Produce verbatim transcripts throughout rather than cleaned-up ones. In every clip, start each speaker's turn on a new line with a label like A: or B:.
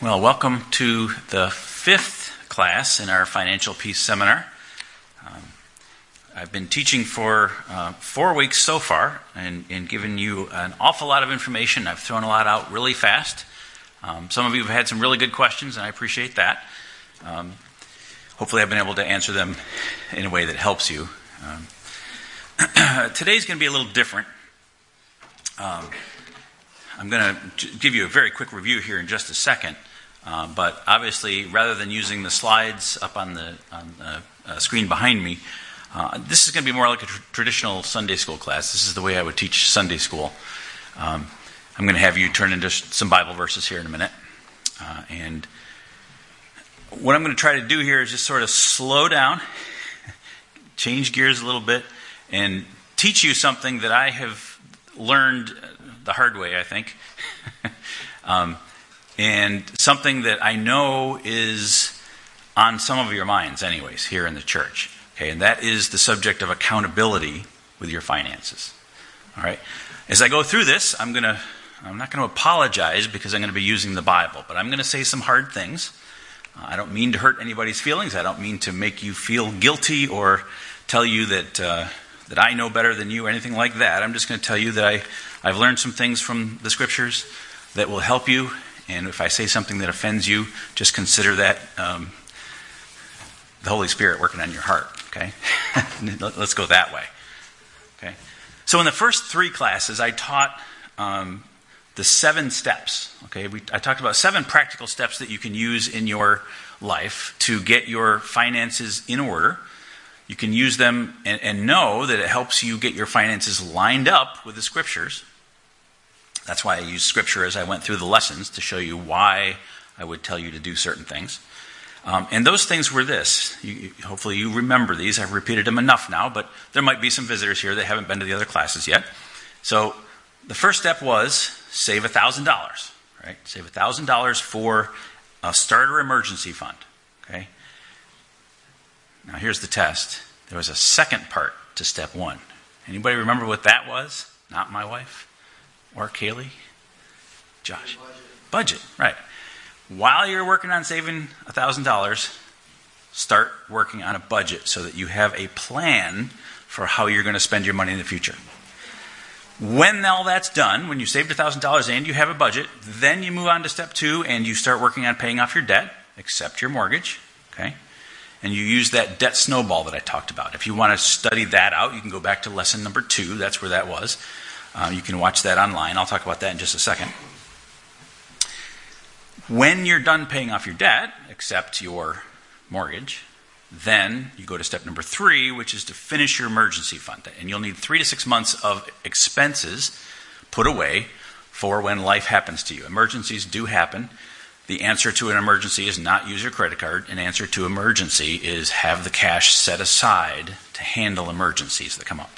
A: Well, welcome to the fifth class in our Financial Peace Seminar. Um, I've been teaching for uh, four weeks so far and, and given you an awful lot of information. I've thrown a lot out really fast. Um, some of you have had some really good questions, and I appreciate that. Um, hopefully I've been able to answer them in a way that helps you. Um, today's going to be a little different. Um, I'm going to give you a very quick review here in just a second, uh, but obviously, rather than using the slides up on the, on the uh, screen behind me, uh, this is going to be more like a tr- traditional Sunday school class. This is the way I would teach Sunday school. Um, I'm going to have you turn into some Bible verses here in a minute, uh, and what I'm going to try to do here is just sort of slow down, change gears a little bit, and teach you something that I have learned the hard way, I think, um, and something that I know is on some of your minds anyways here in the church, okay, and that is the subject of accountability with your finances. All right, as I go through this, I'm gonna I'm not going to apologize because I'm going to be using the Bible, but I'm going to say some hard things. uh, I don't mean to hurt anybody's feelings. I don't mean to make you feel guilty or tell you that uh, that I know better than you or anything like that. I'm just going to tell you that I I've learned some things from the Scriptures that will help you, and if I say something that offends you, just consider that um, the Holy Spirit working on your heart, okay? Let's go that way, okay? So in the first three classes, I taught um, the seven steps, okay? We, I talked about seven practical steps that you can use in your life to get your finances in order. You can use them and, and know that it helps you get your finances lined up with the Scriptures. That's why I used Scripture as I went through the lessons to show you why I would tell you to do certain things. Um, and those things were this. You, hopefully you remember these. I've repeated them enough now, but there might be some visitors here that haven't been to the other classes yet. So the first step was save one thousand dollars. Right? Save one thousand dollars for a starter emergency fund. Okay? Now here's the test. There was a second part to step one. Anybody remember what that was? Not my wife? Or Kaylee? Josh? Budget. Budget, right. While you're working on saving one thousand dollars, start working on a budget so that you have a plan for how you're going to spend your money in the future. When all that's done, when you saved one thousand dollars and you have a budget, then you move on to step two and you start working on paying off your debt, except your mortgage, okay? And you use that debt snowball that I talked about. If you want to study that out, you can go back to lesson number two. That's where that was. Uh, you can watch that online. I'll talk about that in just a second. When you're done paying off your debt, except your mortgage, then you go to step number three, which is to finish your emergency fund. And you'll need three to six months of expenses put away for when life happens to you. Emergencies do happen. The answer to an emergency is not use your credit card. An answer to emergency is have the cash set aside to handle emergencies that come up.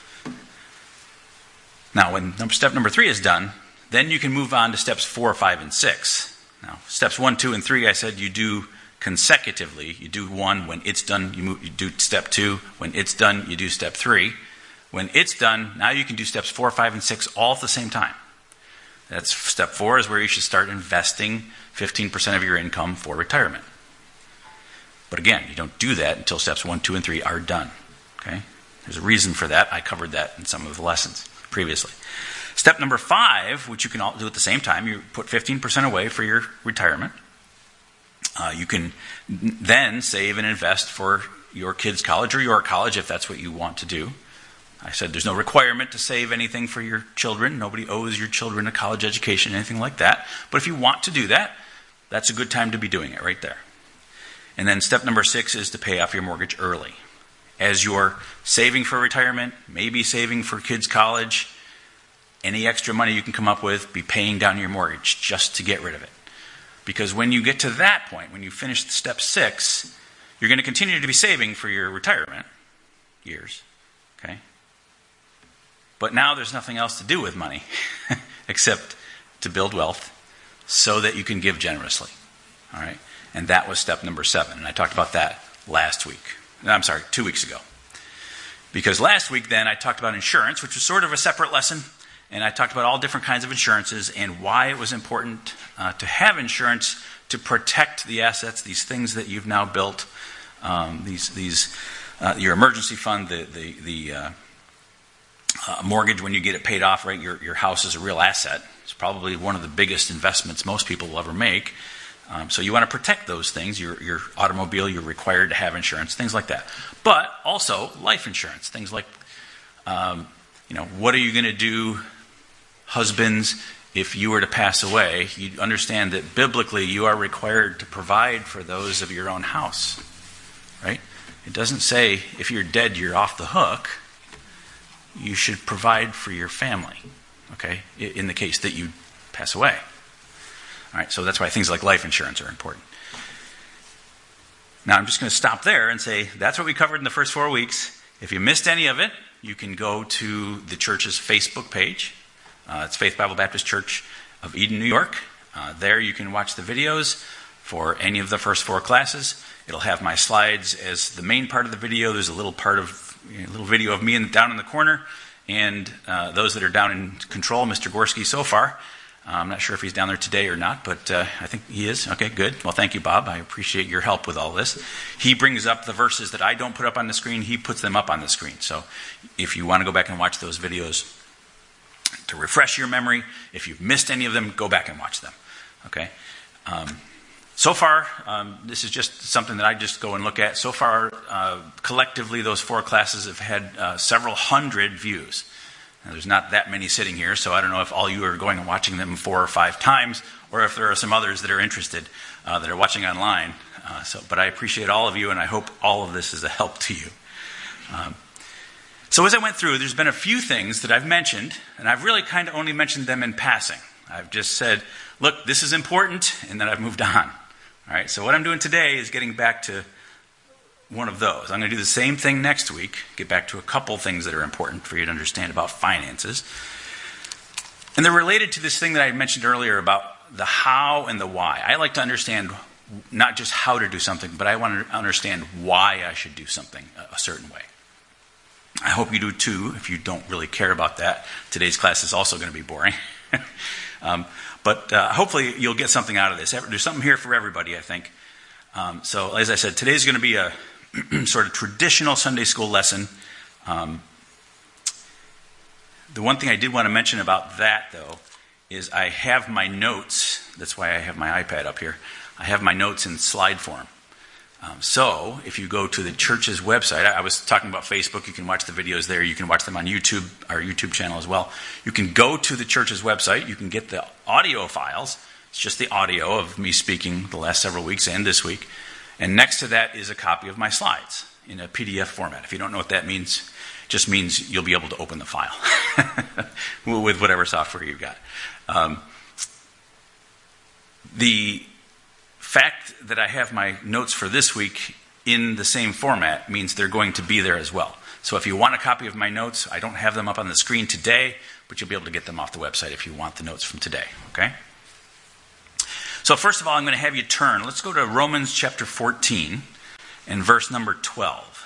A: Now, when step number three is done, then you can move on to steps four, five, and six. Now, steps one, two, and three, I said you do consecutively. You do one. When it's done, you, move, you do step two. When it's done, you do step three. When it's done, now you can do steps four, five, and six all at the same time. That's step four is where you should start investing fifteen percent of your income for retirement. But again, you don't do that until steps one, two, and three are done. Okay? There's a reason for that. I covered that in some of the lessons previously. Step number five, which you can all do at the same time, you put fifteen percent away for your retirement. Uh, you can then save and invest for your kids' college or your college if that's what you want to do. I said there's no requirement to save anything for your children. Nobody owes your children a college education, anything like that. But if you want to do that, that's a good time to be doing it right there. And then step number six is to pay off your mortgage early. As you're saving for retirement, maybe saving for kids' college, any extra money you can come up with, be paying down your mortgage just to get rid of it. Because when you get to that point, when you finish step six, you're going to continue to be saving for your retirement years, okay? But now there's nothing else to do with money except to build wealth so that you can give generously, all right? And that was step number seven, and I talked about that last week. I'm sorry, two weeks ago. Because last week then I talked about insurance, which was sort of a separate lesson, And I talked about all different kinds of insurances and why it was important uh, to have insurance to protect the assets, these things that you've now built, um, these these uh, your emergency fund, the the, the uh, uh, mortgage when you get it paid off. Right, your your house is a real asset. It's probably one of the biggest investments most people will ever make. Um, so you want to protect those things. Your your automobile, you're required to have insurance, things like that. But also life insurance, things like um, you know, what are you going to do? Husbands, if you were to pass away, you understand that biblically you are required to provide for those of your own house, right? It doesn't say if you're dead, you're off the hook. You should provide for your family, okay, in the case that you pass away. All right, so that's why things like life insurance are important. Now I'm just going to stop there and say that's what we covered in the first four weeks. If you missed any of it, you can go to the church's Facebook page. Uh, it's Faith Bible Baptist Church of Eden, New York. Uh, there you can watch the videos for any of the first four classes. It'll have my slides as the main part of the video. There's a little part of, you know, a little video of me in, down in the corner, and uh, those that are down in control, Mister Gorski so far. Uh, I'm not sure if he's down there today or not, but uh, I think he is. Okay, good. Well, thank you, Bob. I appreciate your help with all this. He brings up the verses that I don't put up on the screen. He puts them up on the screen. So if you want to go back and watch those videos to refresh your memory, if you've missed any of them, go back and watch them. Okay. Um, so far, um, this is just something that I just go and look at. So far, uh, collectively, those four classes have had uh, several hundred views. Now, there's not that many sitting here, so I don't know if all you are going and watching them four or five times, or if there are some others that are interested uh, that are watching online. Uh, so, but I appreciate all of you, and I hope all of this is a help to you. Um, So as I went through, there's been a few things that I've mentioned, and I've really kind of only mentioned them in passing. I've just said, look, this is important, and then I've moved on. All right, so what I'm doing today is getting back to one of those. I'm going to do the same thing next week, get back to a couple things that are important for you to understand about finances. And they're related to this thing that I mentioned earlier about the how and the why. I like to understand not just how to do something, but I want to understand why I should do something a certain way. I hope you do too. If you don't really care about that, today's class is also going to be boring. um, but uh, hopefully you'll get something out of this. There's something here for everybody, I think. Um, so as I said, today's going to be a sort of traditional Sunday school lesson. Um, the one thing I did want to mention about that, though, is I have my notes. That's why I have my iPad up here. I have my notes in slide form. Um, so, if you go to the church's website, I, I was talking about Facebook, you can watch the videos there, you can watch them on YouTube, our YouTube channel as well. You can go to the church's website, you can get the audio files, it's just the audio of me speaking the last several weeks and this week, and next to that is a copy of my slides in a P D F format. If you don't know what that means, it just means you'll be able to open the file with whatever software you've got. Um, the fact that I have my notes for this week in the same format means they're going to be there as well. So if you want a copy of my notes, I don't have them up on the screen today, but you'll be able to get them off the website if you want the notes from today. Okay? So first of all, I'm going to have you turn. Let's go to Romans chapter fourteen and verse number twelve.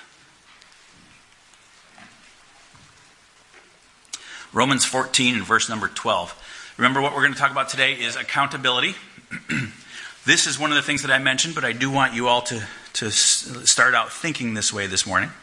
A: Romans fourteen and verse number twelve. Remember, what we're going to talk about today is accountability. This is one of the things that I mentioned, but I do want you all to, to start out thinking this way this morning.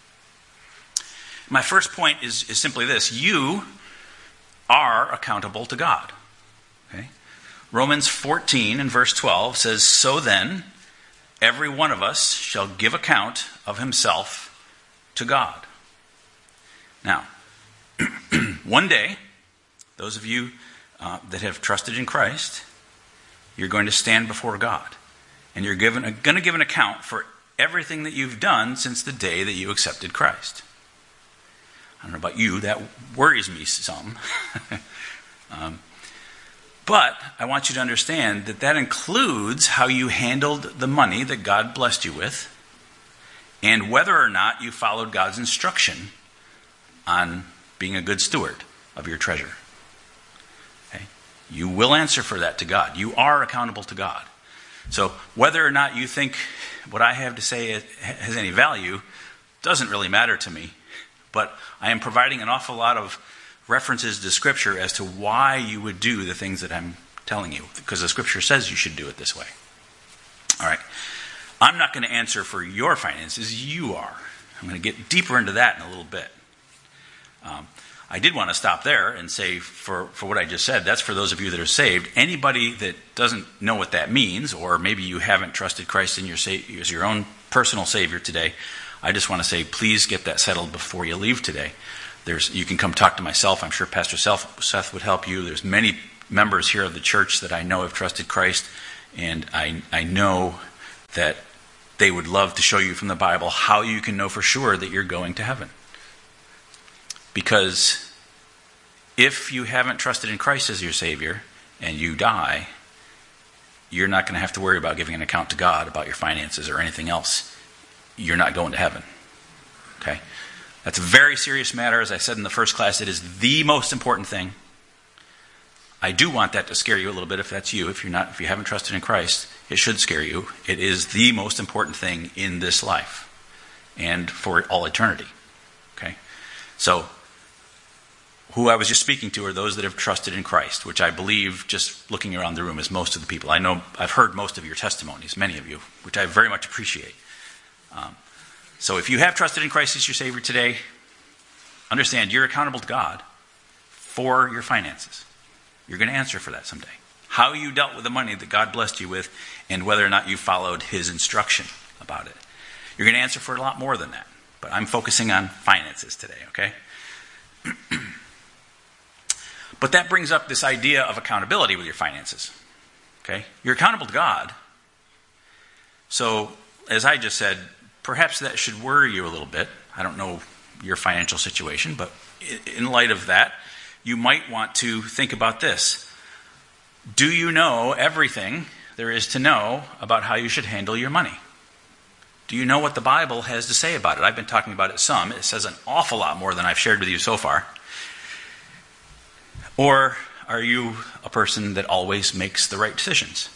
A: My first point is, is simply this. You are accountable to God. Okay? Romans fourteen and verse twelve says, "So then, every one of us shall give account of himself to God." Now, one day, those of you uh, that have trusted in Christ, you're going to stand before God. And you're given, going to give an account for everything that you've done since the day that you accepted Christ. I don't know about you, that worries me some. um, but I want you to understand that that includes how you handled the money that God blessed you with, and whether or not you followed God's instruction on being a good steward of your treasure. You will answer for that to God. You are accountable to God. So whether or not you think what I have to say has any value doesn't really matter to me. But I am providing an awful lot of references to Scripture as to why you would do the things that I'm telling you, because the Scripture says you should do it this way. All right. I'm not going to answer for your finances. You are. I'm going to get deeper into that in a little bit. Um, I did want to stop there and say, for, for what I just said, that's for those of you that are saved. Anybody that doesn't know what that means, or maybe you haven't trusted Christ in your sa- as your own personal Savior today, I just want to say, please get that settled before you leave today. There's, you can come talk to myself. I'm sure Pastor Seth would help you. There's many members here of the church that I know have trusted Christ, and I, I know that they would love to show you from the Bible how you can know for sure that you're going to heaven. Because if you haven't trusted in Christ as your Savior and you die, you're not going to have to worry about giving an account to God about your finances or anything else. You're not going to heaven. Okay? That's a very serious matter. As I said in the first class, it is the most important thing. I do want that to scare you a little bit if that's you. If you're not, if you haven't trusted in Christ, it should scare you. It is the most important thing in this life and for all eternity. Okay? So, who I was just speaking to are those that have trusted in Christ, which I believe, just looking around the room, is most of the people. I know I've heard most of your testimonies, many of you, which I very much appreciate. Um, so if you have trusted in Christ as your Savior today, understand you're accountable to God for your finances. You're going to answer for that someday. How you dealt with the money that God blessed you with, and whether or not you followed His instruction about it. You're going to answer for a lot more than that. But I'm focusing on finances today, okay? But that brings up this idea of accountability with your finances. Okay? You're accountable to God. So, as I just said, perhaps that should worry you a little bit. I don't know your financial situation, but in light of that, you might want to think about this. Do you know everything there is to know about how you should handle your money? Do you know what the Bible has to say about it? I've been talking about it some. It says an awful lot more than I've shared with you so far. Or are you a person that always makes the right decisions?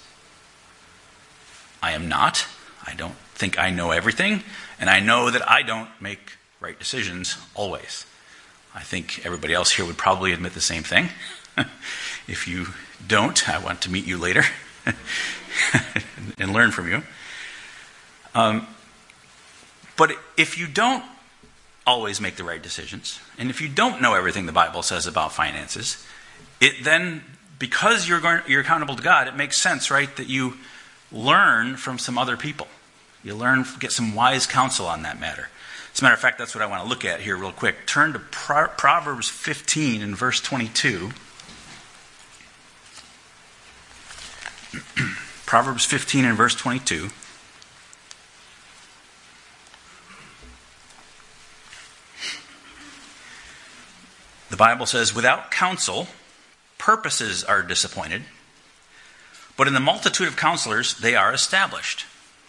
A: I am not. I don't think I know everything, and I know that I don't make right decisions always. I think everybody else here would probably admit the same thing. If you don't, I want to meet you later and learn from you. Um, but if you don't always make the right decisions, and if you don't know everything the Bible says about finances, it then, because you're going, you're accountable to God, it makes sense, right, that you learn from some other people. You learn, get some wise counsel on that matter. As a matter of fact, that's what I want to look at here real quick. Turn to Pro- Proverbs fifteen and verse twenty-two. Proverbs fifteen and verse twenty-two. The Bible says, without counsel, purposes are disappointed, but in the multitude of counselors, they are established.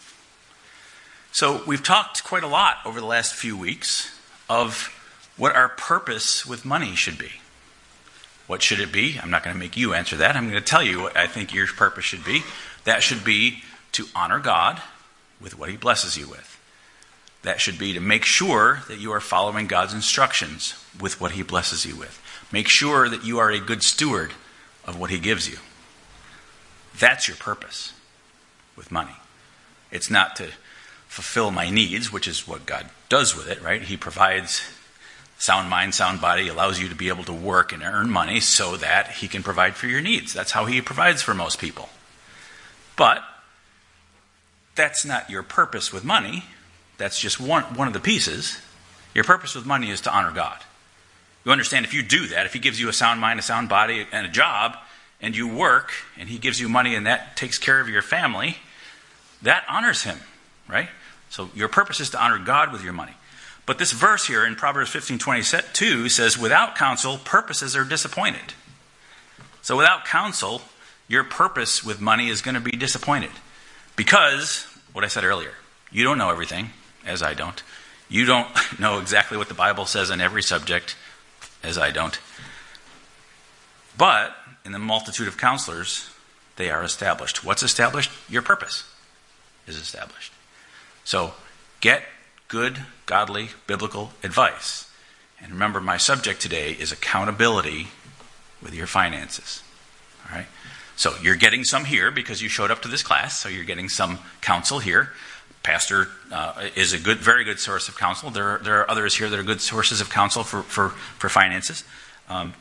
A: So we've talked quite a lot over the last few weeks of what our purpose with money should be. What should it be? I'm not going to make you answer that. I'm going to tell you what I think your purpose should be. That should be to honor God with what He blesses you with. That should be to make sure that you are following God's instructions with what He blesses you with. Make sure that you are a good steward of what He gives you. That's your purpose with money. It's not to fulfill my needs, which is what God does with it, right? He provides sound mind, sound body, allows you to be able to work and earn money so that He can provide for your needs. That's how He provides for most people. But that's not your purpose with money. That's just one, one of the pieces. Your purpose with money is to honor God. You understand, if you do that, if He gives you a sound mind, a sound body, and a job, and you work, and He gives you money, and that takes care of your family, that honors Him, right? So your purpose is to honor God with your money. But this verse here in Proverbs fifteen twenty-two says, without counsel, purposes are disappointed. So without counsel, your purpose with money is going to be disappointed. Because, what I said earlier, you don't know everything, as I don't. You don't know exactly what the Bible says on every subject, as I don't. But in the multitude of counselors, they are established. What's established? Your purpose is established. So get good, godly, biblical advice. And remember, my subject today is accountability with your finances. All right? So you're getting some here because you showed up to this class, so you're getting some counsel here. Pastor uh, is a good, very good source of counsel. There are, there are others here that are good sources of counsel for, for, for finances. Um,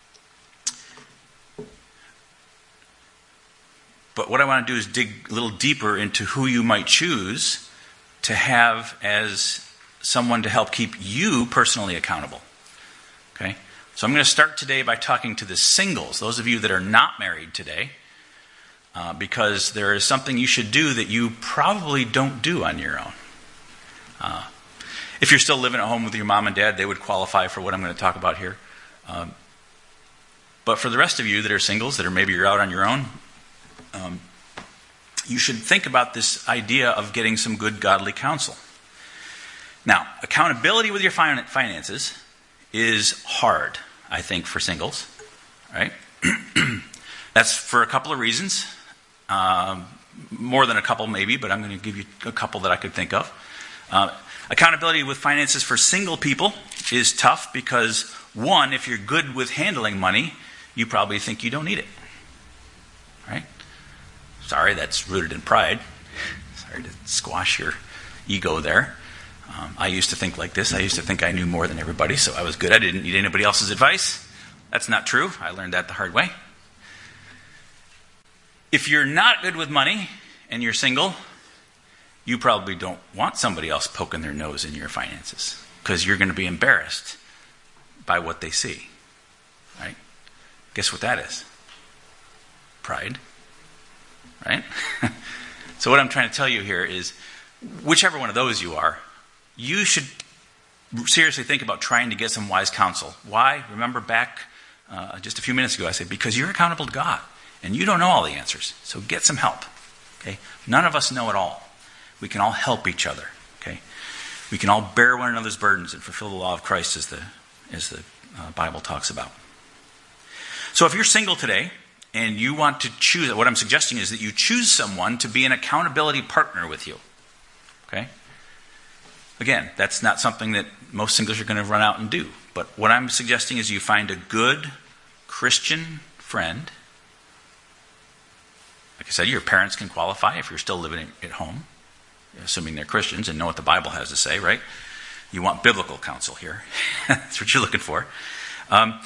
A: but what I want to do is dig a little deeper into who you might choose to have as someone to help keep you personally accountable. Okay? So I'm going to start today by talking to the singles, those of you that are not married today, uh, because there is something you should do that you probably don't do on your own. Uh, if you're still living at home with your mom and dad, they would qualify for what I'm going to talk about here. Um, but for the rest of you that are singles, that are maybe you're out on your own, um, you should think about this idea of getting some good godly counsel. Now, accountability with your fin- finances is hard, I think, for singles, right? That's for a couple of reasons. Um, more than a couple, maybe, but I'm going to give you a couple that I could think of. Uh, accountability with finances for single people is tough because, one, if you're good with handling money, you probably think you don't need it, right? Sorry, that's rooted in pride. Sorry to squash your ego there. Um, I used to think like this. I used to think I knew more than everybody, so I was good. I didn't need anybody else's advice. That's not true. I learned that the hard way. If you're not good with money and you're single, you probably don't want somebody else poking their nose in your finances because you're going to be embarrassed by what they see. Right? Guess what that is? Pride. Right? So what I'm trying to tell you here is, whichever one of those you are, you should seriously think about trying to get some wise counsel. Why? Remember back uh, just a few minutes ago, I said, because you're accountable to God, and you don't know all the answers. So get some help. Okay? None of us know it all. We can all help each other. Okay? We can all bear one another's burdens and fulfill the law of Christ, as the as the uh, Bible talks about. So if you're single today and you want to choose, what I'm suggesting is that you choose someone to be an accountability partner with you. Okay? Again, that's not something that most singles are going to run out and do. But what I'm suggesting is you find a good Christian friend. Like I said, your parents can qualify if you're still living at home, assuming they're Christians and know what the Bible has to say, right? You want biblical counsel here. That's what you're looking for. Um,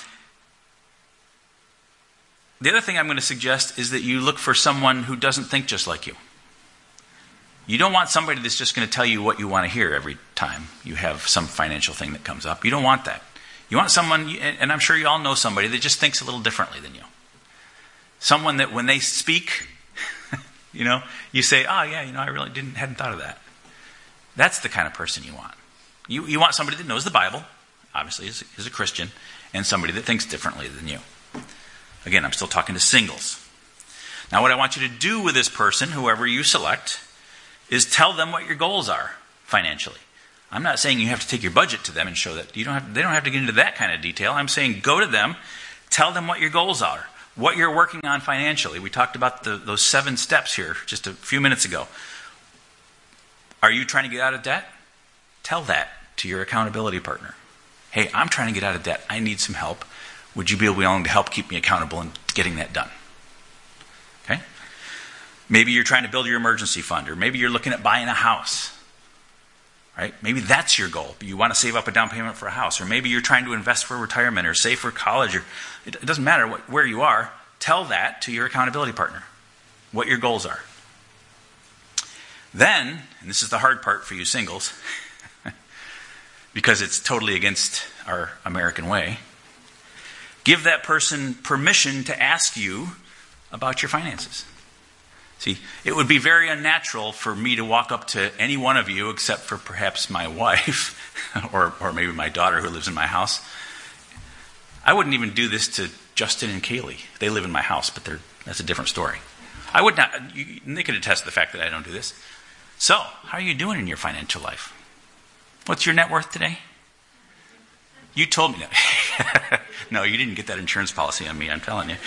A: the other thing I'm going to suggest is that you look for someone who doesn't think just like you. You don't want somebody that's just going to tell you what you want to hear every time you have some financial thing that comes up. You don't want that. You want someone, and I'm sure you all know somebody that just thinks a little differently than you. Someone that when they speak, you know, you say, oh yeah, you know, I really didn't hadn't thought of that. That's the kind of person you want. You you want somebody that knows the Bible, obviously is, is a Christian, and somebody that thinks differently than you. Again, I'm still talking to singles. Now what I want you to do with this person, whoever you select, is tell them what your goals are financially. I'm not saying you have to take your budget to them and show that. You don't have, they don't have to get into that kind of detail. I'm saying go to them, tell them what your goals are, what you're working on financially. We talked about the, those seven steps here just a few minutes ago. Are you trying to get out of debt? Tell that to your accountability partner. Hey, I'm trying to get out of debt. I need some help. Would you be willing to help keep me accountable in getting that done? Okay? Maybe you're trying to build your emergency fund, or maybe you're looking at buying a house. Right? Maybe that's your goal. You want to save up a down payment for a house, or maybe you're trying to invest for retirement or save for college. Or it doesn't matter what, where you are. Tell that to your accountability partner, what your goals are. Then, and this is the hard part for you singles, because it's totally against our American way, give that person permission to ask you about your finances. See, it would be very unnatural for me to walk up to any one of you except for perhaps my wife or, or maybe my daughter who lives in my house. I wouldn't even do this to Justin and Kaylee. They live in my house, but they're, that's a different story. I would not, you, they could attest to the fact that I don't do this. So, how are you doing in your financial life? What's your net worth today? You told me that. No, you didn't get that insurance policy on me, I'm telling you.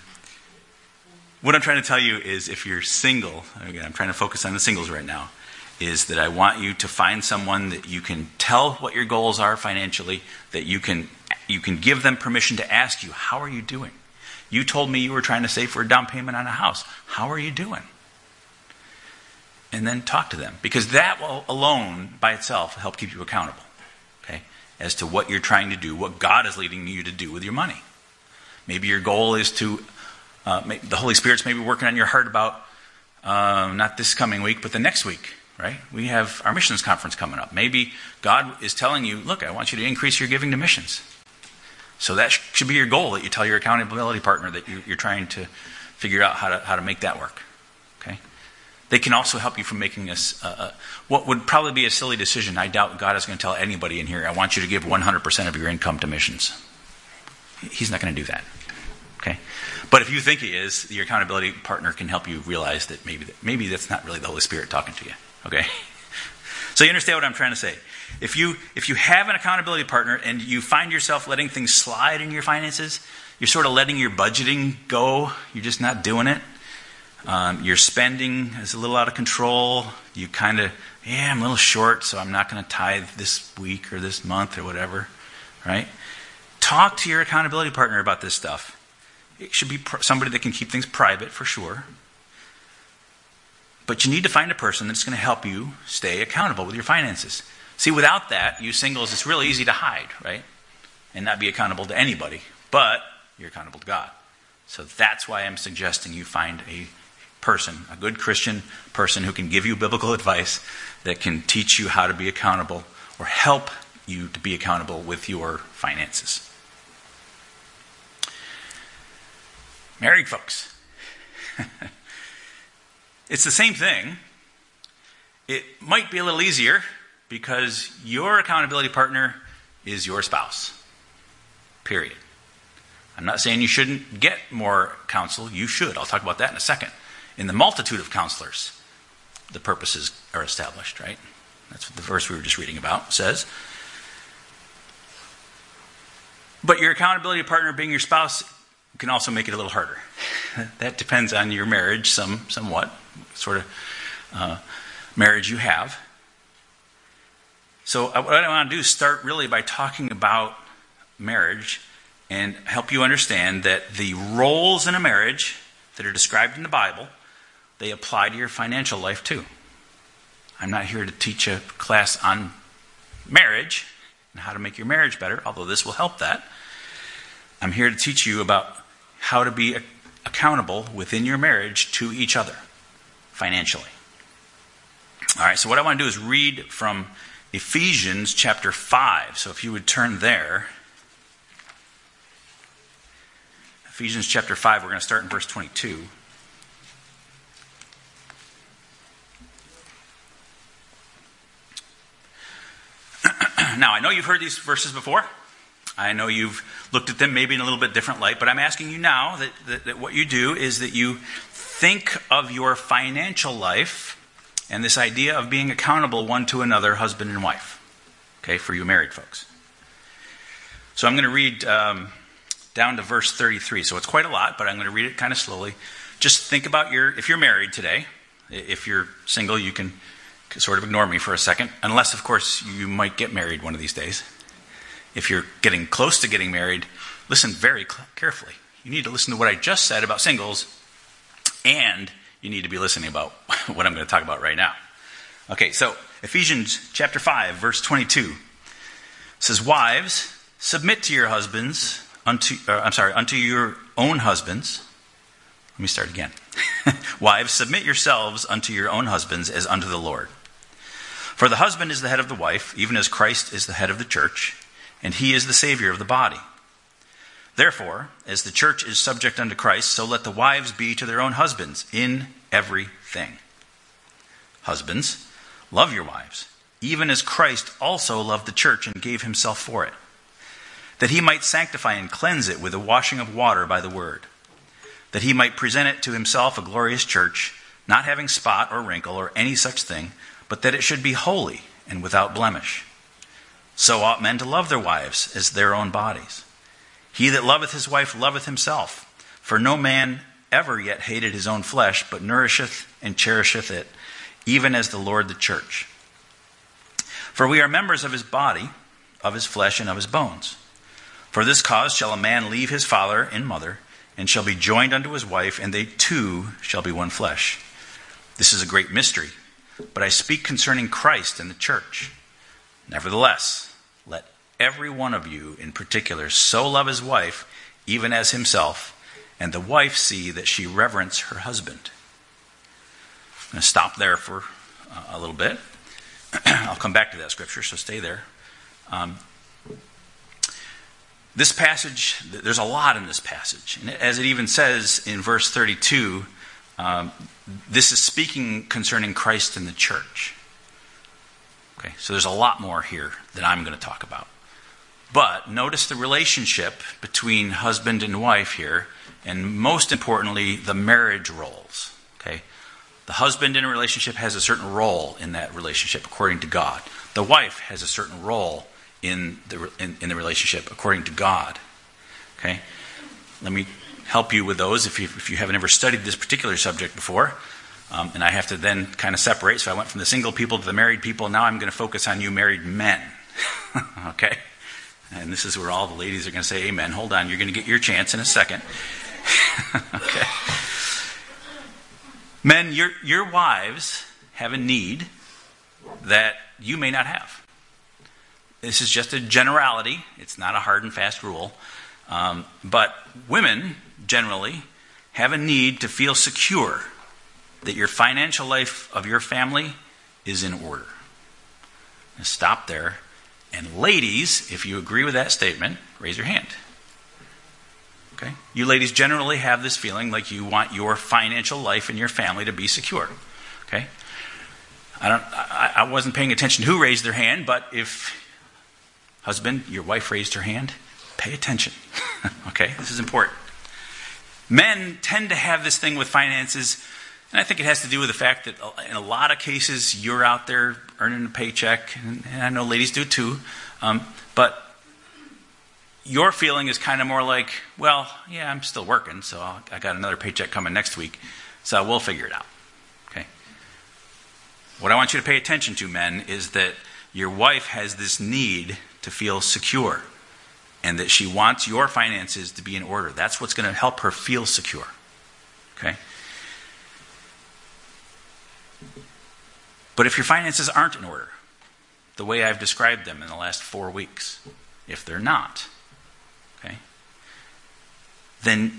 A: What I'm trying to tell you is if you're single, again, I'm trying to focus on the singles right now. is that I want you to find someone that you can tell what your goals are financially, that you can you can give them permission to ask you, how are you doing? You told me you were trying to save for a down payment on a house. How are you doing? And then talk to them, because that will alone by itself help keep you accountable, okay, as to what you're trying to do, what God is leading you to do with your money. Maybe your goal is to, uh, the Holy Spirit's maybe working on your heart about, uh, not this coming week, but the next week, right? We have our missions conference coming up. Maybe God is telling you, look, I want you to increase your giving to missions. So that should be your goal, that you tell your accountability partner that you're trying to figure out how to how to make that work. Okay? They can also help you from making a, a, a what would probably be a silly decision. I doubt God is going to tell anybody in here, I want you to give one hundred percent of your income to missions. He's not going to do that. Okay? But if you think he is, your accountability partner can help you realize that maybe that, maybe that's not really the Holy Spirit talking to you. Okay? So you understand what I'm trying to say. If you if you have an accountability partner and you find yourself letting things slide in your finances, you're sort of letting your budgeting go, you're just not doing it. Um, your spending is a little out of control. You kind of, yeah, I'm a little short, so I'm not going to tithe this week or this month or whatever, right? Talk to your accountability partner about this stuff. It should be pr- somebody that can keep things private for sure. But you need to find a person that's going to help you stay accountable with your finances. See, without that, you singles, it's really easy to hide, right? And not be accountable to anybody. But you're accountable to God. So that's why I'm suggesting you find a person, a good Christian person who can give you biblical advice, that can teach you how to be accountable or help you to be accountable with your finances. Married folks. It's the same thing. It might be a little easier because your accountability partner is your spouse. Period. I'm not saying you shouldn't get more counsel. You should. I'll talk about that in a second. In the multitude of counselors, the purposes are established, right? That's what the verse we were just reading about says. But your accountability partner being your spouse can also make it a little harder. That depends on your marriage, some, somewhat, sort of uh, marriage you have. So what I want to do is start really by talking about marriage and help you understand that the roles in a marriage that are described in the Bible, they apply to your financial life too. I'm not here to teach a class on marriage and how to make your marriage better, although this will help that. I'm here to teach you about how to be accountable within your marriage to each other financially. All right, so what I want to do is read from Ephesians chapter five. So if you would turn there. Ephesians chapter five, we're going to start in verse twenty-two. Now, I know you've heard these verses before. I know you've looked at them maybe in a little bit different light, but I'm asking you now that, that, that what you do is that you think of your financial life and this idea of being accountable one to another, husband and wife, okay, for you married folks. So I'm going to read um, down to verse thirty-three. So it's quite a lot, but I'm going to read it kind of slowly. Just think about your, if you're married today, if you're single, you can sort of ignore me for a second, unless, of course, you might get married one of these days. If you're getting close to getting married, listen very carefully. You need to listen to what I just said about singles, and you need to be listening about what I'm going to talk about right now. Okay, so Ephesians chapter five, verse twenty-two says, "Wives, submit to your husbands, unto uh, I'm sorry, unto your own husbands." Let me start again. "Wives, submit yourselves unto your own husbands as unto the Lord. For the husband is the head of the wife, even as Christ is the head of the church, and he is the Savior of the body. Therefore, as the church is subject unto Christ, so let the wives be to their own husbands in everything. Husbands, love your wives, even as Christ also loved the church and gave himself for it, that he might sanctify and cleanse it with the washing of water by the word, that he might present it to himself a glorious church, not having spot or wrinkle or any such thing, but that it should be holy and without blemish. So ought men to love their wives as their own bodies. He that loveth his wife loveth himself. For no man ever yet hated his own flesh, but nourisheth and cherisheth it, even as the Lord the church. For we are members of his body, of his flesh, and of his bones. For this cause shall a man leave his father and mother, and shall be joined unto his wife, and they two shall be one flesh. This is a great mystery, but I speak concerning Christ and the church. Nevertheless, let every one of you in particular so love his wife, even as himself, and the wife see that she reverence her husband. I'm going to stop there for uh, a little bit. I'll come back to that scripture, so stay there. Um, this passage, there's a lot in this passage. And as it even says in verse thirty-two, um, this is speaking concerning Christ and the church. Okay, so there's a lot more here that I'm going to talk about. But notice the relationship between husband and wife here, and most importantly, the marriage roles. Okay, the husband in a relationship has a certain role in that relationship according to God. The wife has a certain role in the in, in the relationship according to God. Okay, let me help you with those if you if you haven't ever studied this particular subject before. Um, and I have to then kind of separate. So I went from the single people to the married people. Now I'm going to focus on you married men. Okay. And this is where all the ladies are going to say amen. Hold on, you're going to get your chance in a second. Okay. Men, your your wives have a need that you may not have. This is just a generality. It's not a hard and fast rule. Um, but women, generally, have a need to feel secure that your financial life of your family is in order. Now stop there. And ladies, if you agree with that statement, raise your hand. Okay? You ladies generally have this feeling like you want your financial life and your family to be secure. Okay? I don't. I, I wasn't paying attention who raised their hand, but if husband, your wife raised her hand, pay attention. Okay? This is important. Men tend to have this thing with finances, and I think it has to do with the fact that in a lot of cases you're out there earning a paycheck, and I know ladies do too, um, but your feeling is kind of more like, well, yeah, I'm still working, so I'll, I got another paycheck coming next week, so we'll figure it out. Okay. What I want you to pay attention to, men, is that your wife has this need to feel secure, and that she wants your finances to be in order. That's what's going to help her feel secure. Okay. But if your finances aren't in order, the way I've described them in the last four weeks, if they're not, okay, then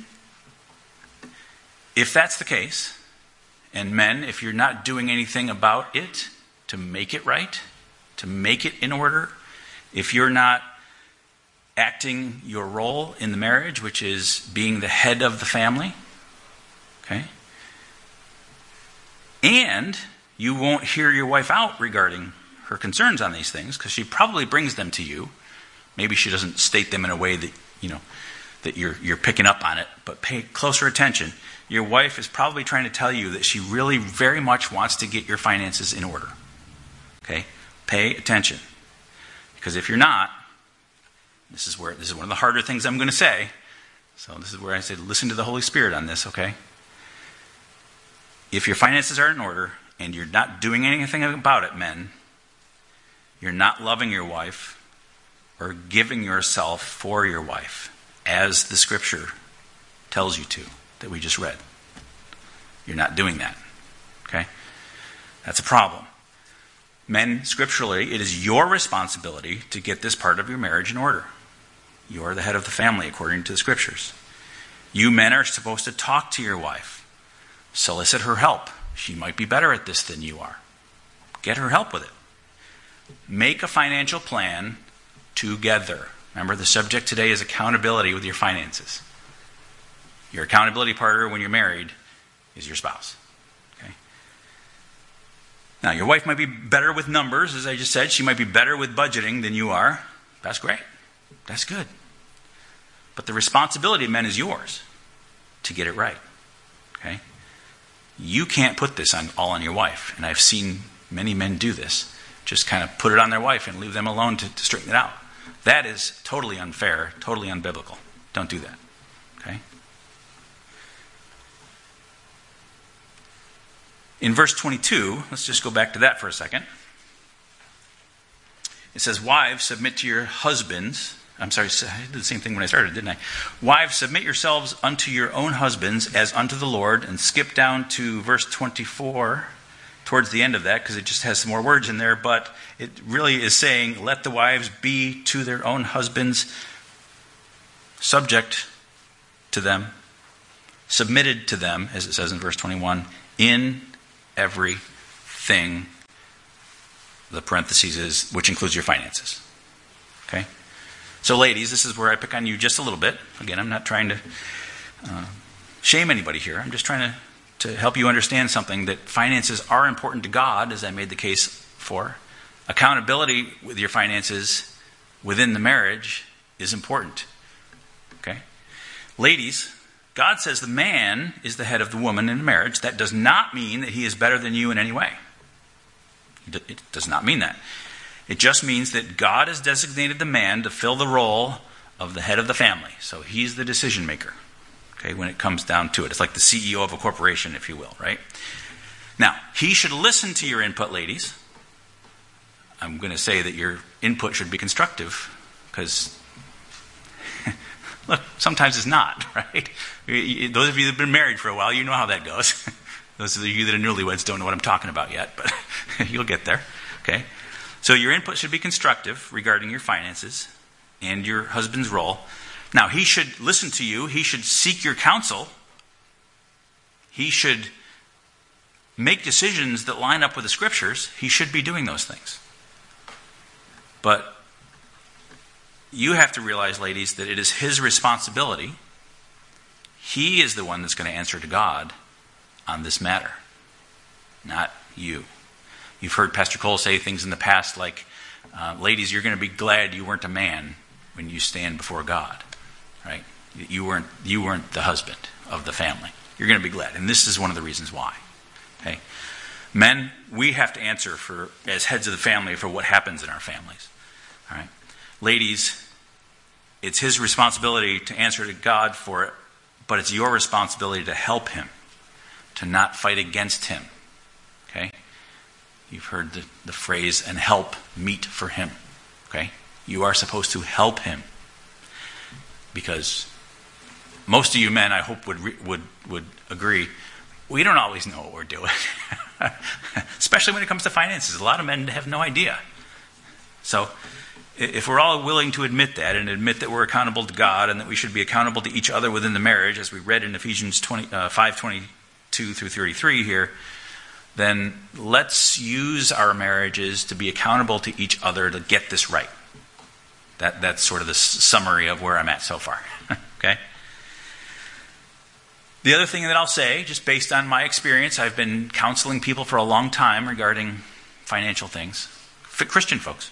A: if that's the case, and men, if you're not doing anything about it to make it right, to make it in order, if you're not acting your role in the marriage, which is being the head of the family, okay, and you won't hear your wife out regarding her concerns on these things because she probably brings them to you. Maybe she doesn't state them in a way that, you know, that you're you're picking up on it, but pay closer attention. Your wife is probably trying to tell you that she really very much wants to get your finances in order. Okay? Pay attention. Because if you're not, this is where this is one of the harder things I'm going to say. So this is where I say listen to the Holy Spirit on this, okay? If your finances are in order, and you're not doing anything about it, men, you're not loving your wife or giving yourself for your wife as the scripture tells you to, that we just read. You're not doing that. Okay? That's a problem. Men, scripturally, it is your responsibility to get this part of your marriage in order. You are the head of the family according to the scriptures. You men are supposed to talk to your wife, solicit her help. She might be better at this than you are. Get her help with it. Make a financial plan together. Remember, the subject today is accountability with your finances. Your accountability partner when you're married is your spouse. Okay? Now, your wife might be better with numbers, as I just said. She might be better with budgeting than you are. That's great. That's good. But the responsibility of men is yours to get it right. Okay? You can't put this on all on your wife. And I've seen many men do this. Just kind of put it on their wife and leave them alone to, to straighten it out. That is totally unfair, totally unbiblical. Don't do that. Okay? In verse twenty-two, let's just go back to that for a second. It says, wives, submit to your husbands. I'm sorry, I did the same thing when I started, didn't I? Wives, submit yourselves unto your own husbands as unto the Lord. And skip down to verse twenty-four, towards the end of that, because it just has some more words in there. But it really is saying, let the wives be to their own husbands, subject to them, submitted to them, as it says in verse twenty-one, in everything. The parentheses is, which includes your finances. Okay? So ladies, this is where I pick on you just a little bit. Again, I'm not trying to uh, shame anybody here. I'm just trying to, to help you understand something, that finances are important to God, as I made the case for. Accountability with your finances within the marriage is important. Okay? Ladies, God says the man is the head of the woman in a marriage. That does not mean that he is better than you in any way. It does not mean that. It just means that God has designated the man to fill the role of the head of the family. So he's the decision maker, okay, when it comes down to it. It's like the C E O of a corporation, if you will, right? Now, he should listen to your input, ladies. I'm going to say that your input should be constructive, because, look, sometimes it's not, right? Those of you that have been married for a while, you know how that goes. Those of you that are newlyweds don't know what I'm talking about yet, but you'll get there, okay? So your input should be constructive regarding your finances and your husband's role. Now, he should listen to you. He should seek your counsel. He should make decisions that line up with the Scriptures. He should be doing those things. But you have to realize, ladies, that it is his responsibility. He is the one that's going to answer to God on this matter, not you. You've heard Pastor Cole say things in the past like, uh, ladies, you're going to be glad you weren't a man when you stand before God, right? You weren't, you weren't the husband of the family. You're going to be glad. And this is one of the reasons why. Okay? Men, we have to answer for, as heads of the family, for what happens in our families. All right? Ladies, it's his responsibility to answer to God for it, but it's your responsibility to help him, to not fight against him. Okay? You've heard the, the phrase, and help meet for him. Okay? You are supposed to help him. Because most of you men, I hope, would would would agree, we don't always know what we're doing. Especially when it comes to finances. A lot of men have no idea. So, if we're all willing to admit that, and admit that we're accountable to God, and that we should be accountable to each other within the marriage, as we read in Ephesians five twenty-two through thirty-three here, then let's use our marriages to be accountable to each other to get this right. That That's sort of the summary of where I'm at so far. Okay? The other thing that I'll say, just based on my experience, I've been counseling people for a long time regarding financial things. Christian folks.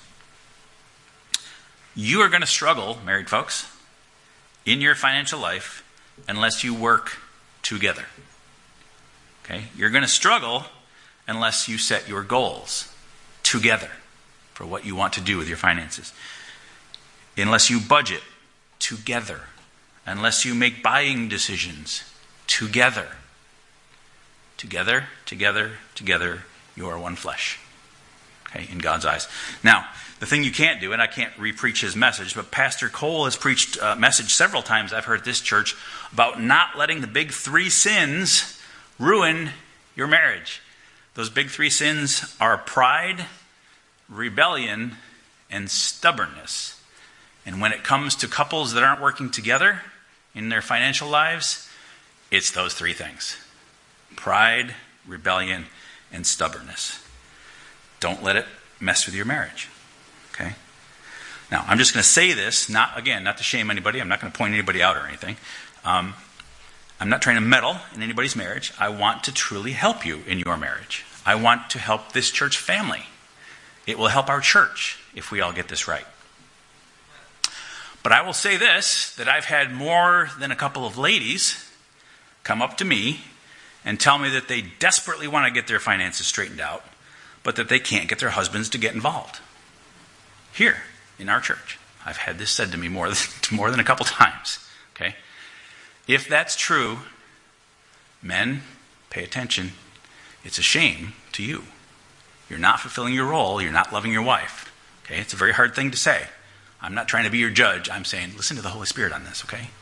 A: You are going to struggle, married folks, in your financial life unless you work together. Okay? You're going to struggle unless you set your goals together for what you want to do with your finances. Unless you budget together. Unless you make buying decisions together. Together, together, together, you are one flesh. Okay, in God's eyes. Now, the thing you can't do, and I can't re-preach his message, but Pastor Cole has preached a message several times I've heard at this church about not letting the big three sins ruin your marriage. Those big three sins are pride, rebellion, and stubbornness. And when it comes to couples that aren't working together in their financial lives, it's those three things. Pride, rebellion, and stubbornness. Don't let it mess with your marriage. Okay? Now, I'm just going to say this, not again, not to shame anybody. I'm not going to point anybody out or anything. Um, I'm not trying to meddle in anybody's marriage. I want to truly help you in your marriage. I want to help this church family. It will help our church if we all get this right. But I will say this, that I've had more than a couple of ladies come up to me and tell me that they desperately want to get their finances straightened out, but that they can't get their husbands to get involved. Here, in our church. I've had this said to me more than, more than a couple times. Okay? If that's true, men, pay attention. It's a shame to you. You're not fulfilling your role. You're not loving your wife. Okay? It's a very hard thing to say. I'm not trying to be your judge. I'm saying, listen to the Holy Spirit on this, okay?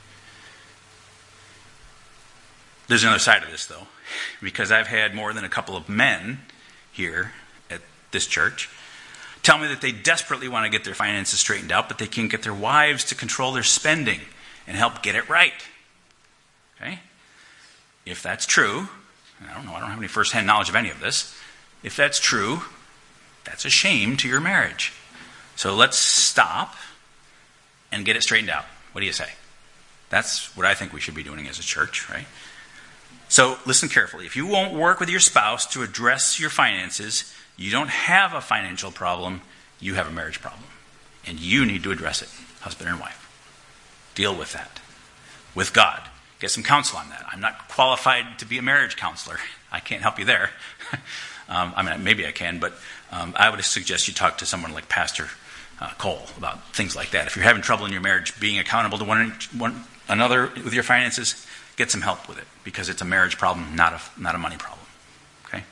A: There's another side of this, though, because I've had more than a couple of men here at this church tell me that they desperately want to get their finances straightened out, but they can't get their wives to control their spending and help get it right. Okay? If that's true, and I don't know, I don't have any first-hand knowledge of any of this. If that's true, that's a shame to your marriage. So let's stop and get it straightened out. What do you say? That's what I think we should be doing as a church, right? So listen carefully. If you won't work with your spouse to address your finances, you don't have a financial problem, you have a marriage problem. And you need to address it, husband and wife. Deal with that. With God. Get some counsel on that. I'm not qualified to be a marriage counselor. I can't help you there. um, I mean, maybe I can, but um, I would suggest you talk to someone like Pastor uh, Cole about things like that. If you're having trouble in your marriage being accountable to one, one another with your finances, get some help with it, because it's a marriage problem, not a, not a money problem. Okay?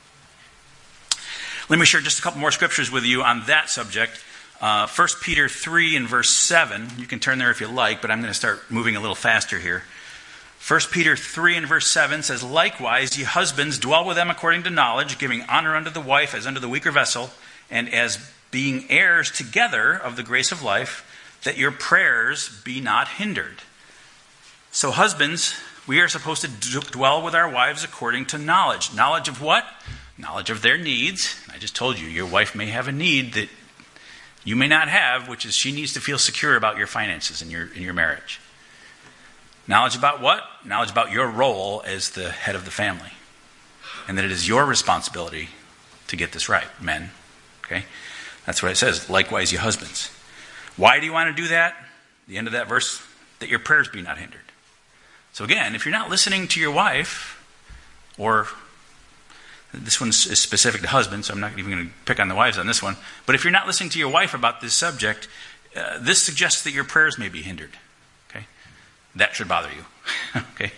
A: Let me share just a couple more scriptures with you on that subject. Uh, First Peter three and verse seven. You can turn there if you like, but I'm going to start moving a little faster here. First Peter three and verse seven says, "Likewise, ye husbands, dwell with them according to knowledge, giving honor unto the wife as unto the weaker vessel, and as being heirs together of the grace of life, that your prayers be not hindered." So husbands, we are supposed to d- dwell with our wives according to knowledge. Knowledge of what? Knowledge of their needs. I just told you, your wife may have a need that you may not have, which is she needs to feel secure about your finances in your in your marriage. Knowledge about what? Knowledge about your role as the head of the family. And that it is your responsibility to get this right, men. Okay? That's what it says. Likewise, you husbands. Why do you want to do that? The end of that verse, that your prayers be not hindered. So again, if you're not listening to your wife, or this one is specific to husbands, so I'm not even going to pick on the wives on this one, but if you're not listening to your wife about this subject, uh, this suggests that your prayers may be hindered. Okay? That should bother you. Okay?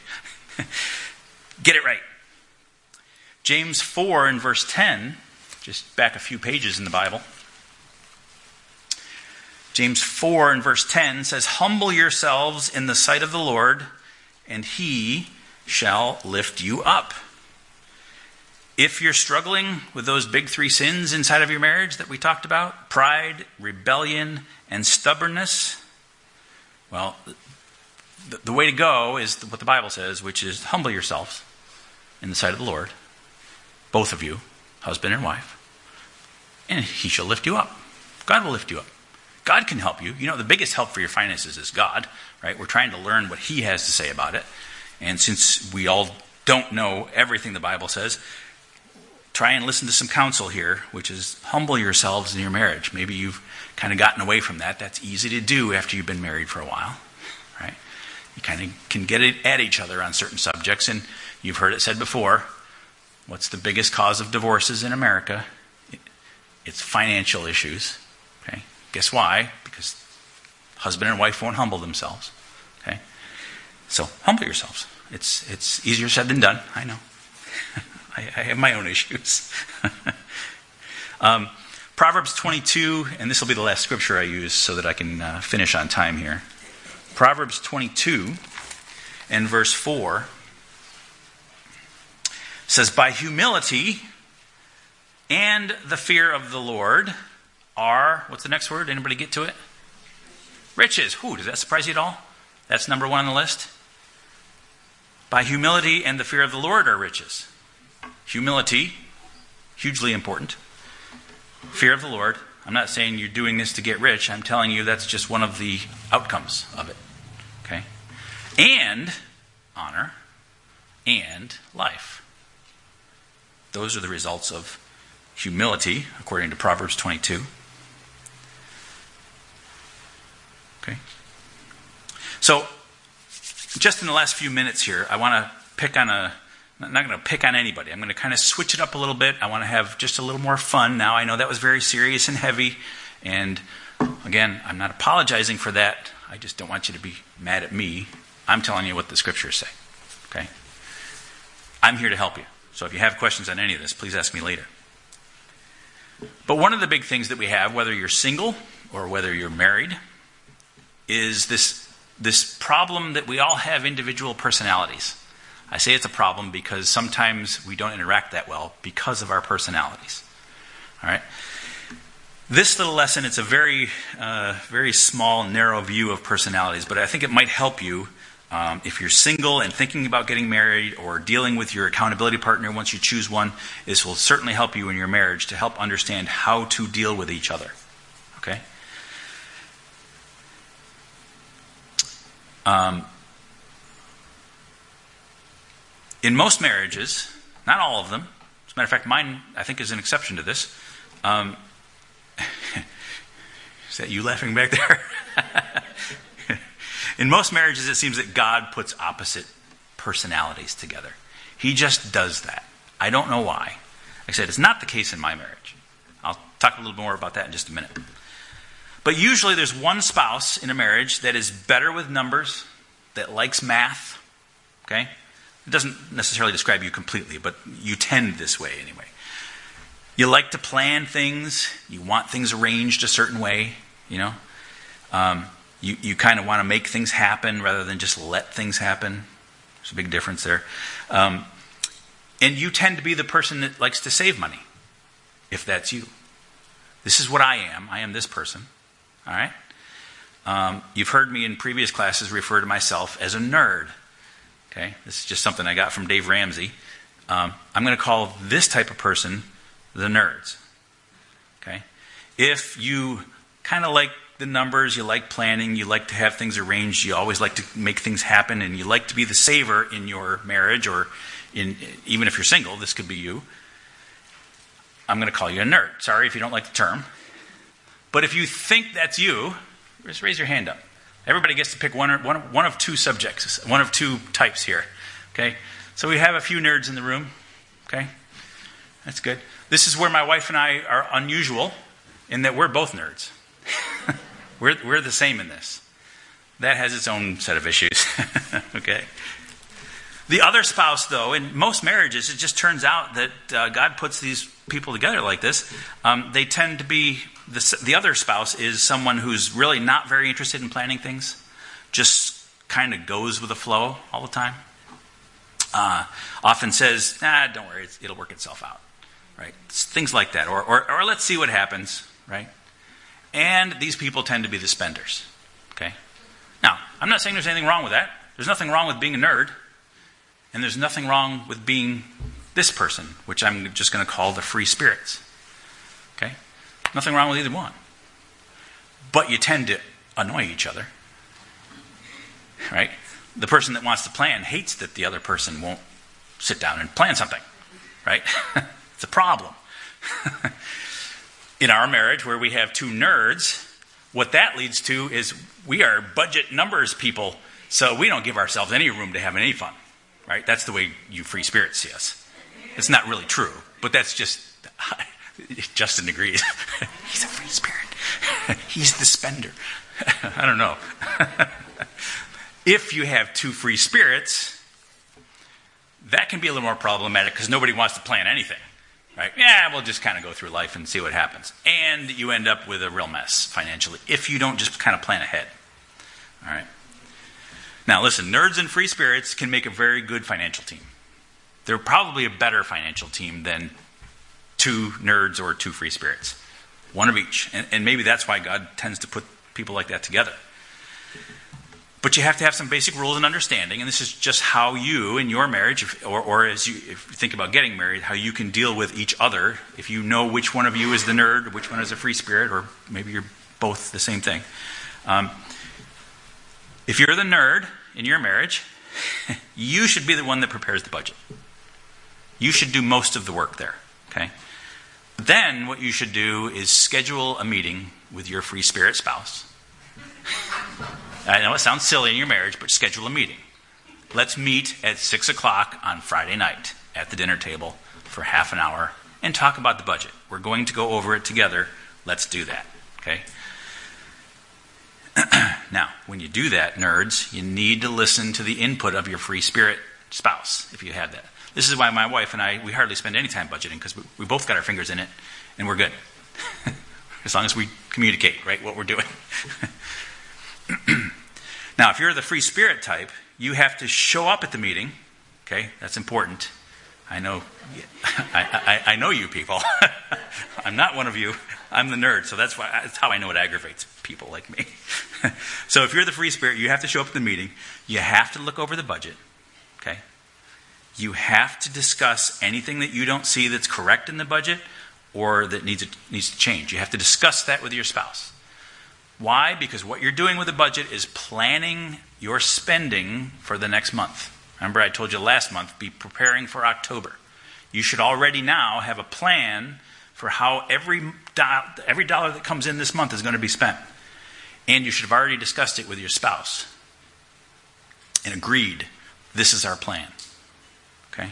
A: Get it right. James four and verse ten, just back a few pages in the Bible. James four and verse ten says, "Humble yourselves in the sight of the Lord, and he shall lift you up." If you're struggling with those big three sins inside of your marriage that we talked about, pride, rebellion, and stubbornness, well, the, the way to go is what the Bible says, which is humble yourselves in the sight of the Lord, both of you, husband and wife, and he shall lift you up. God will lift you up. God can help you. You know, the biggest help for your finances is God, right? We're trying to learn what he has to say about it. And since we all don't know everything the Bible says, try and listen to some counsel here, which is humble yourselves in your marriage. Maybe you've kind of gotten away from that. That's easy to do after you've been married for a while, right? You kind of can get it at each other on certain subjects. And you've heard it said before, what's the biggest cause of divorces in America? It's financial issues. Okay? Guess why? Because husband and wife won't humble themselves. Okay? So humble yourselves. It's it's easier said than done. I know. I, I have my own issues. um, Proverbs twenty-two, and this will be the last scripture I use so that I can uh, finish on time here. Proverbs twenty-two and verse four says, "By humility and the fear of the Lord are," what's the next word? Anybody get to it? Riches. Whew, does that surprise you at all? That's number one on the list. By humility and the fear of the Lord are riches. Humility, hugely important. Fear of the Lord. I'm not saying you're doing this to get rich. I'm telling you that's just one of the outcomes of it. Okay? And honor and life. Those are the results of humility, according to Proverbs twenty-two. Okay? So, just in the last few minutes here, I want to pick on a, I'm not going to pick on anybody. I'm going to kind of switch it up a little bit. I want to have just a little more fun now. I know that was very serious and heavy. And again, I'm not apologizing for that. I just don't want you to be mad at me. I'm telling you what the scriptures say. Okay? I'm here to help you. So if you have questions on any of this, please ask me later. But one of the big things that we have, whether you're single or whether you're married, is this, this problem that we all have individual personalities. I say it's a problem because sometimes we don't interact that well because of our personalities. All right? This little lesson, it's a very, uh, very small, narrow view of personalities, but I think it might help you um, if you're single and thinking about getting married or dealing with your accountability partner once you choose one. This will certainly help you in your marriage to help understand how to deal with each other. Okay? Um, in most marriages, not all of them, as a matter of fact, mine, I think, is an exception to this. Um, is that you laughing back there? In most marriages, it seems that God puts opposite personalities together. He just does that. I don't know why. Like I said, it's not the case in my marriage. I'll talk a little more about that in just a minute. But usually there's one spouse in a marriage that is better with numbers, that likes math. Okay? It doesn't necessarily describe you completely, but you tend this way anyway. You like to plan things. You want things arranged a certain way, you know. Um, you you kind of want to make things happen rather than just let things happen. There's a big difference there. Um, and you tend to be the person that likes to save money, if that's you. This is what I am. I am this person. All right? Um, you've heard me in previous classes refer to myself as a nerd. Okay? This is just something I got from Dave Ramsey. Um, I'm going to call this type of person the nerds. Okay? If you kind of like the numbers, you like planning, you like to have things arranged, you always like to make things happen, and you like to be the saver in your marriage, or in even if you're single, this could be you, I'm going to call you a nerd. Sorry if you don't like the term. But if you think that's you, just raise your hand up. Everybody gets to pick one, or, one, one of two subjects, one of two types here. Okay? So we have a few nerds in the room. Okay? That's good. This is where my wife and I are unusual, in that we're both nerds. we're, we're the same in this. That has its own set of issues. Okay? The other spouse, though, in most marriages, it just turns out that uh, God puts these people together like this. Um, they tend to be, the, the other spouse is someone who's really not very interested in planning things, just kind of goes with the flow all the time. Uh, often says, nah, don't worry, it's, it'll work itself out. Right? Things like that. Or, or, or let's see what happens. Right? And these people tend to be the spenders. Okay? Now, I'm not saying there's anything wrong with that. There's nothing wrong with being a nerd. And there's nothing wrong with being this person, which I'm just going to call the free spirits. Okay? Nothing wrong with either one. But you tend to annoy each other. Right? The person that wants to plan hates that the other person won't sit down and plan something. Right? It's a problem. In our marriage, where we have two nerds, what that leads to is we are budget numbers people, so we don't give ourselves any room to have any fun. Right? That's the way you free spirits see us. It's not really true, but that's just, Justin agrees. He's a free spirit. He's the spender. I don't know. If you have two free spirits, that can be a little more problematic because nobody wants to plan anything. Right? Yeah, we'll just kind of go through life and see what happens. And you end up with a real mess financially if you don't just kind of plan ahead. All right? Now, listen, nerds and free spirits can make a very good financial team. They're probably a better financial team than two nerds or two free spirits. One of each. And, and maybe that's why God tends to put people like that together. But you have to have some basic rules and understanding, and this is just how you, in your marriage, if, or, or as you, if you think about getting married, how you can deal with each other. If you know which one of you is the nerd, which one is a free spirit, or maybe you're both the same thing. Um, if you're the nerd in your marriage, you should be the one that prepares the budget. You should do most of the work there. Okay? Then what you should do is schedule a meeting with your free spirit spouse. I know it sounds silly in your marriage, but schedule a meeting. Let's meet at six o'clock on Friday night at the dinner table for half an hour and talk about the budget. We're going to go over it together. Let's do that. Okay? Now, when you do that, nerds, you need to listen to the input of your free spirit spouse, if you have that. This is why my wife and I, we hardly spend any time budgeting, because we, we both got our fingers in it, and we're good. As long as we communicate, right, what we're doing. Now, if you're the free spirit type, you have to show up at the meeting. Okay, that's important. I know, I, I, I know you people. I'm not one of you. I'm the nerd, so that's why that's how I know it aggravates people like me. So if you're the free spirit, you have to show up at the meeting. You have to look over the budget. Okay, you have to discuss anything that you don't see that's correct in the budget or that needs to, needs to change. You have to discuss that with your spouse. Why? Because what you're doing with the budget is planning your spending for the next month. Remember, I told you last month, be preparing for October. You should already now have a plan for how every, do- every dollar that comes in this month is going to be spent. And you should have already discussed it with your spouse and agreed, this is our plan. Okay?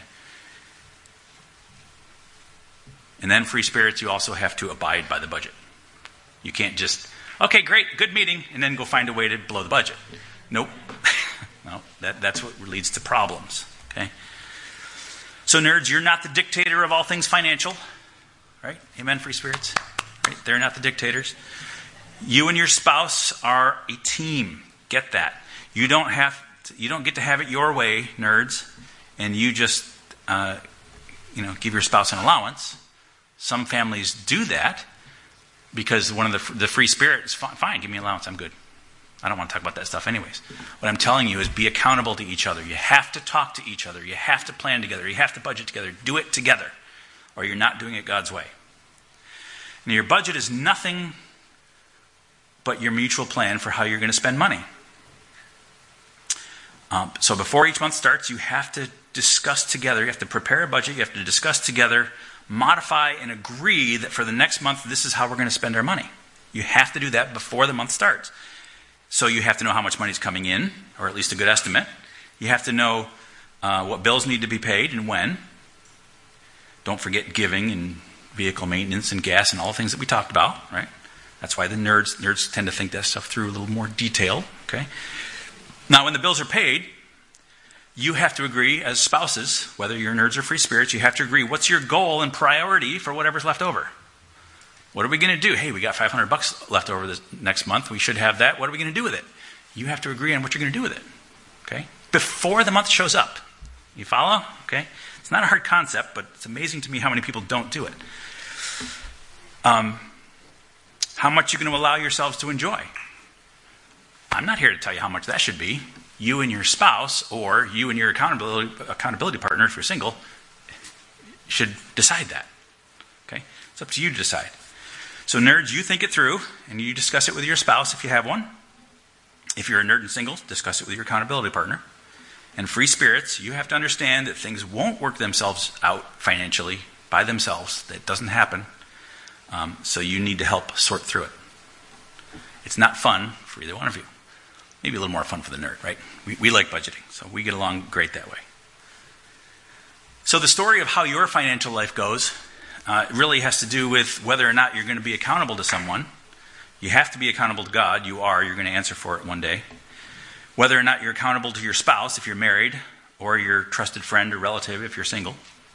A: And then, free spirits, you also have to abide by the budget. You can't just, okay, great, good meeting, and then go find a way to blow the budget. Nope. No, that, that's what leads to problems. Okay? So, nerds, you're not the dictator of all things financial. Right? Amen, free spirits? Right? They're not the dictators. You and your spouse are a team. Get that. You don't have to, you don't get to have it your way, nerds, and you just uh, you know give your spouse an allowance. Some families do that because one of the the free spirit is fine, fine, give me an allowance, I'm good. I don't want to talk about that stuff anyways. What I'm telling you is be accountable to each other. You have to talk to each other. You have to plan together. You have to budget together. Do it together, or you're not doing it God's way. Now, your budget is nothing but your mutual plan for how you're going to spend money. Um, so before each month starts, you have to discuss together. You have to prepare a budget. You have to discuss together, modify, and agree that for the next month, this is how we're going to spend our money. You have to do that before the month starts. So you have to know how much money is coming in, or at least a good estimate. You have to know uh, what bills need to be paid and when. Don't forget giving and vehicle maintenance and gas and all the things that we talked about, right? That's why the nerds nerds tend to think that stuff through a little more detail, okay? Now, when the bills are paid, you have to agree as spouses, whether you're nerds or free spirits, you have to agree what's your goal and priority for whatever's left over. What are we going to do? Hey, we got five hundred bucks left over this next month. We should have that. What are we going to do with it? You have to agree on what you're going to do with it, okay? Before the month shows up. You follow? Okay? It's not a hard concept, but it's amazing to me how many people don't do it. Um, how much you're going to allow yourselves to enjoy. I'm not here to tell you how much that should be. You and your spouse, or you and your accountability accountability partner, if you're single, should decide that. Okay? It's up to you to decide. So nerds, you think it through, and you discuss it with your spouse if you have one. If you're a nerd and single, discuss it with your accountability partner. And free spirits, you have to understand that things won't work themselves out financially by themselves. That doesn't happen. Um, so you need to help sort through it. It's not fun for either one of you. Maybe a little more fun for the nerd, right? We, we like budgeting, so we get along great that way. So the story of how your financial life goes uh, really has to do with whether or not you're going to be accountable to someone. You have to be accountable to God. You are. You're going to answer for it one day. Whether or not you're accountable to your spouse if you're married, or your trusted friend or relative if you're single.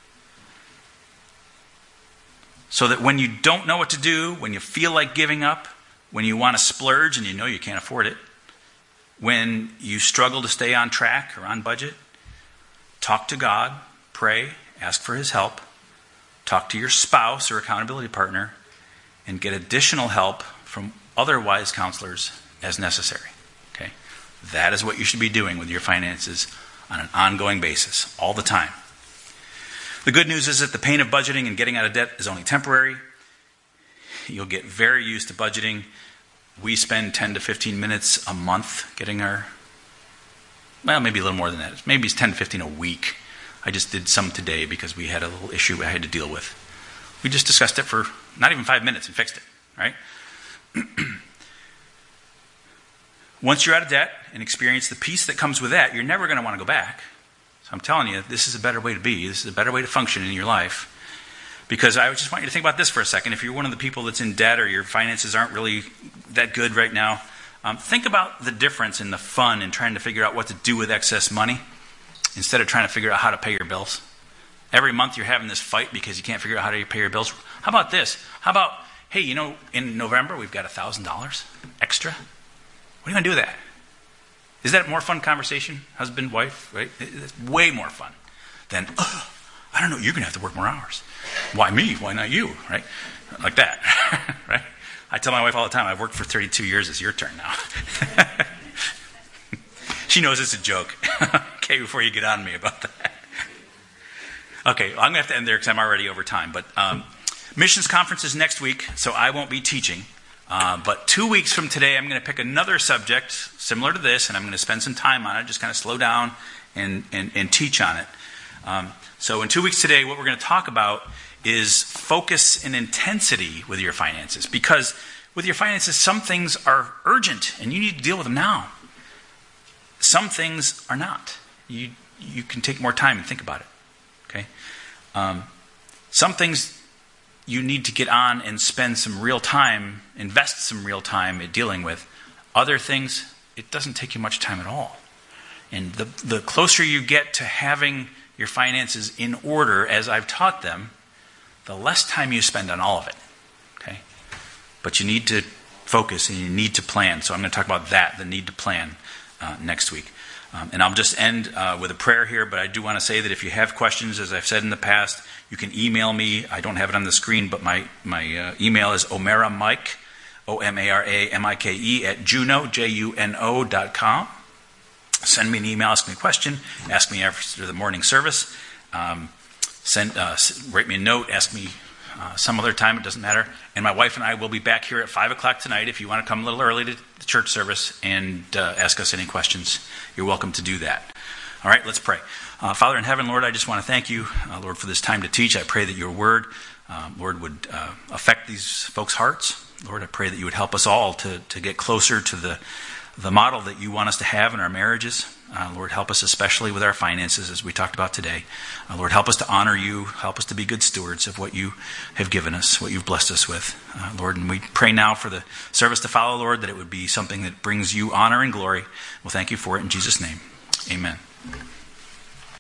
A: So that when you don't know what to do, when you feel like giving up, when you want to splurge and you know you can't afford it, when you struggle to stay on track or on budget, talk to God, pray, ask for His help, talk to your spouse or accountability partner, and get additional help from other wise counselors as necessary. Okay? That is what you should be doing with your finances on an ongoing basis, all the time. The good news is that the pain of budgeting and getting out of debt is only temporary. You'll get very used to budgeting. We spend ten to fifteen minutes a month getting our, well, maybe a little more than that. Maybe it's ten to fifteen a week. I just did some today because we had a little issue I had to deal with. We just discussed it for not even five minutes and fixed it, right? Once you're out of debt and experience the peace that comes with that, you're never going to want to go back. So I'm telling you, this is a better way to be. This is a better way to function in your life. Because I just want you to think about this for a second. If you're one of the people that's in debt or your finances aren't really that good right now, um, think about the difference in the fun in trying to figure out what to do with excess money instead of trying to figure out how to pay your bills. Every month you're having this fight because you can't figure out how to pay your bills. How about this? How about, hey, you know, in November we've got one thousand dollars extra. What are you going to do with that? Is that a more fun conversation? Husband, wife, right? It's way more fun than, oh, I don't know, you're going to have to work more hours. Why me? Why not you? Right? Like that. Right? I tell my wife all the time, I've worked for thirty-two years. It's your turn now. She knows it's a joke. Okay, before you get on me about that. Okay, I'm going to have to end there because I'm already over time. But um, missions conference is next week, so I won't be teaching. Uh, but two weeks from today, I'm going to pick another subject similar to this, and I'm going to spend some time on it, just kind of slow down and, and, and teach on it. Um, so in two weeks today, what we're going to talk about is focus and intensity with your finances. Because with your finances, some things are urgent, and you need to deal with them now. Some things are not. You you can take more time and think about it. Okay. Um, some things you need to get on and spend some real time, invest some real time in dealing with. Other things, it doesn't take you much time at all. And the the closer you get to having your finances in order, as I've taught them, the less time you spend on all of it. Okay. But you need to focus and you need to plan. So I'm going to talk about that, the need to plan. Uh, next week. Um, and I'll just end uh, with a prayer here, but I do want to say that if you have questions, as I've said in the past, you can email me. I don't have it on the screen, but my, my uh, email is omaramike, O M A R A M I K E, at juno, J U N O dot com. Send me an email, ask me a question, ask me after the morning service. Um, send, uh, write me a note, ask me Uh, some other time, it doesn't matter. And my wife and I will be back here at five o'clock tonight if you want to come a little early to the church service and uh, ask us any questions. You're welcome to do that. All right, let's pray. Uh, Father in heaven, Lord, I just want to thank you, uh, Lord, for this time to teach. I pray that your word, uh, Lord, would uh, affect these folks' hearts. Lord, I pray that you would help us all to, to get closer to the, the model that you want us to have in our marriages. Uh, Lord, help us especially with our finances, as we talked about today. Uh, Lord, help us to honor you. Help us to be good stewards of what you have given us, what you've blessed us with. Uh, Lord, and we pray now for the service to follow, Lord, that it would be something that brings you honor and glory. We'll thank you for it in Jesus' name. Amen.